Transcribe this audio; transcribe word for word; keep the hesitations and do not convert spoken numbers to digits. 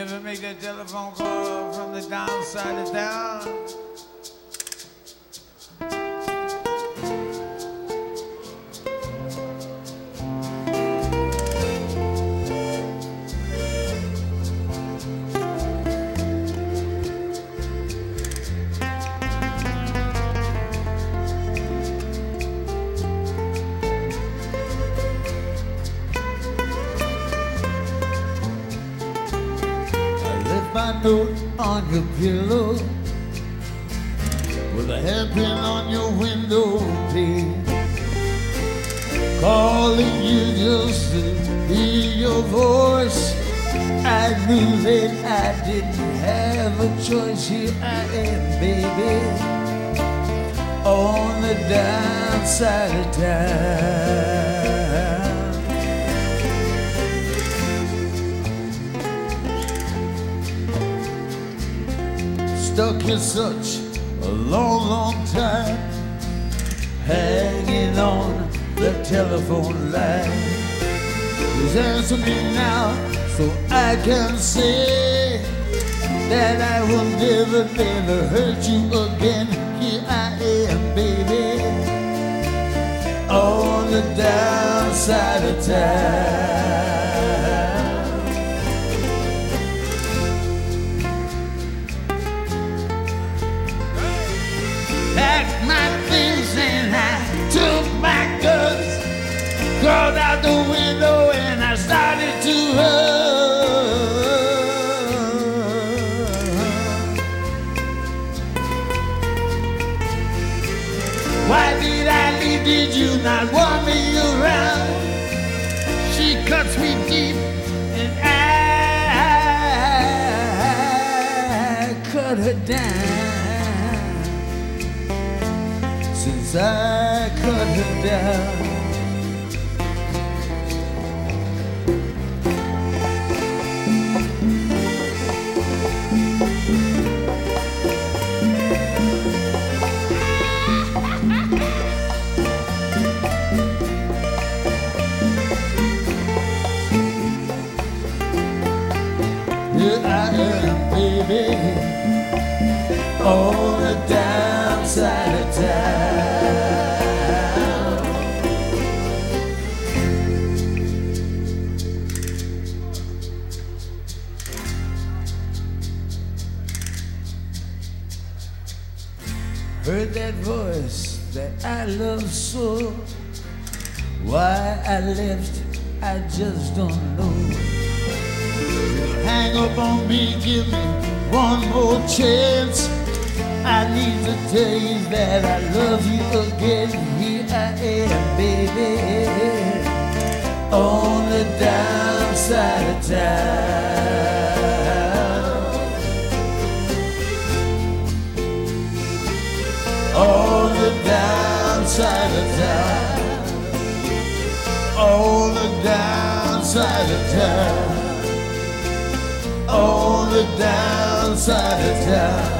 ever make that telephone call from the downside of town? My note on your pillow with a hairpin on your window pane, calling you just to hear your voice. I knew that I didn't have a choice. Here I am, baby, on the downside of town. Stuck here such a long, long time, hanging on the telephone line. Please answer me now so I can say that I will never, never hurt you again. Here I am, baby, on the downside of town. Packed my things and I took my guns, crawled out the window and I started to run. Why did I leave? Did you not want me around? She cuts me deep and I cut her down. Since I cut her down, here I am, baby, on the downside of town. Heard that voice that I love so. Why I left, I just don't know. Hang up on me, give me one more chance. I need to tell you that I love you again. Here I am, baby, on the downside of town. On the downside of town. On the downside of town. On the downside of town.